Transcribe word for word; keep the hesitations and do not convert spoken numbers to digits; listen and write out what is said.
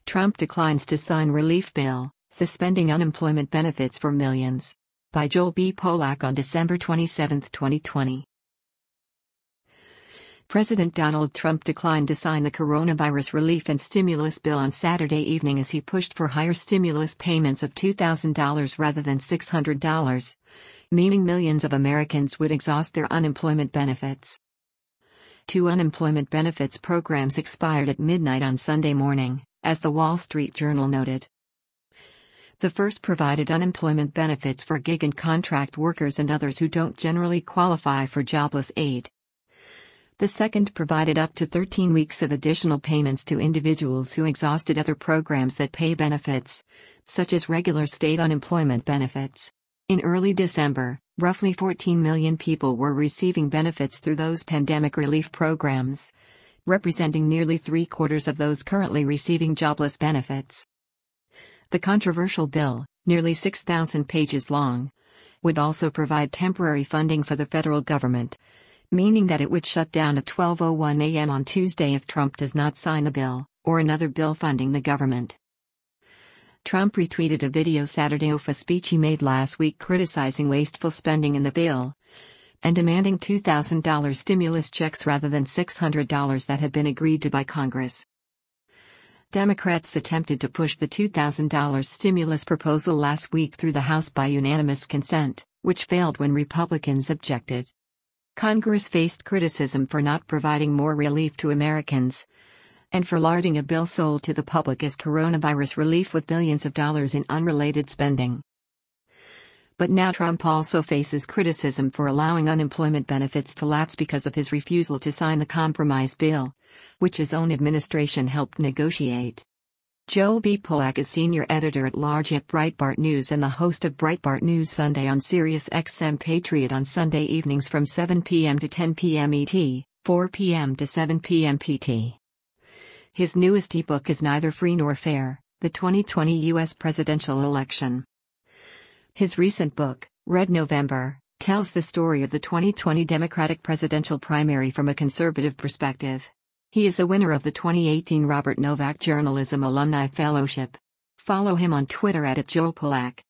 Trump declines to sign relief bill, suspending unemployment benefits for millions. By Joel B. Polak on December twenty-seventh, twenty twenty. President Donald Trump declined to sign the coronavirus relief and stimulus bill on Saturday evening as he pushed for higher stimulus payments of two thousand dollars rather than six hundred dollars, meaning millions of Americans would exhaust their unemployment benefits. Two unemployment benefits programs expired at midnight on Sunday morning, as the Wall Street Journal noted. The first provided unemployment benefits for gig and contract workers and others who don't generally qualify for jobless aid. The second provided up to thirteen weeks of additional payments to individuals who exhausted other programs that pay benefits, such as regular state unemployment benefits. In early December, roughly fourteen million people were receiving benefits through those pandemic relief programs, representing nearly three-quarters of those currently receiving jobless benefits. The controversial bill, nearly six thousand pages long, would also provide temporary funding for the federal government, meaning that it would shut down at twelve oh one a m on Tuesday if Trump does not sign the bill, or another bill funding the government. Trump retweeted a video Saturday of a speech he made last week criticizing wasteful spending in the bill, and demanding two thousand dollars stimulus checks rather than six hundred dollars that had been agreed to by Congress. Democrats attempted to push the two thousand dollars stimulus proposal last week through the House by unanimous consent, which failed when Republicans objected. Congress faced criticism for not providing more relief to Americans, and for larding a bill sold to the public as coronavirus relief with billions of dollars in unrelated spending. But now Trump also faces criticism for allowing unemployment benefits to lapse because of his refusal to sign the compromise bill, which his own administration helped negotiate. Joel B. Polak is senior editor-at-large at Breitbart News and the host of Breitbart News Sunday on Sirius X M Patriot on Sunday evenings from seven p m to ten p m E T, four p m to seven p m P T. His newest ebook is Neither Free Nor Fair: The twenty twenty U S Presidential Election. His recent book, Red November, tells the story of the twenty twenty Democratic presidential primary from a conservative perspective. He is a winner of the twenty eighteen Robert Novak Journalism Alumni Fellowship. Follow him on Twitter at Joel Polak.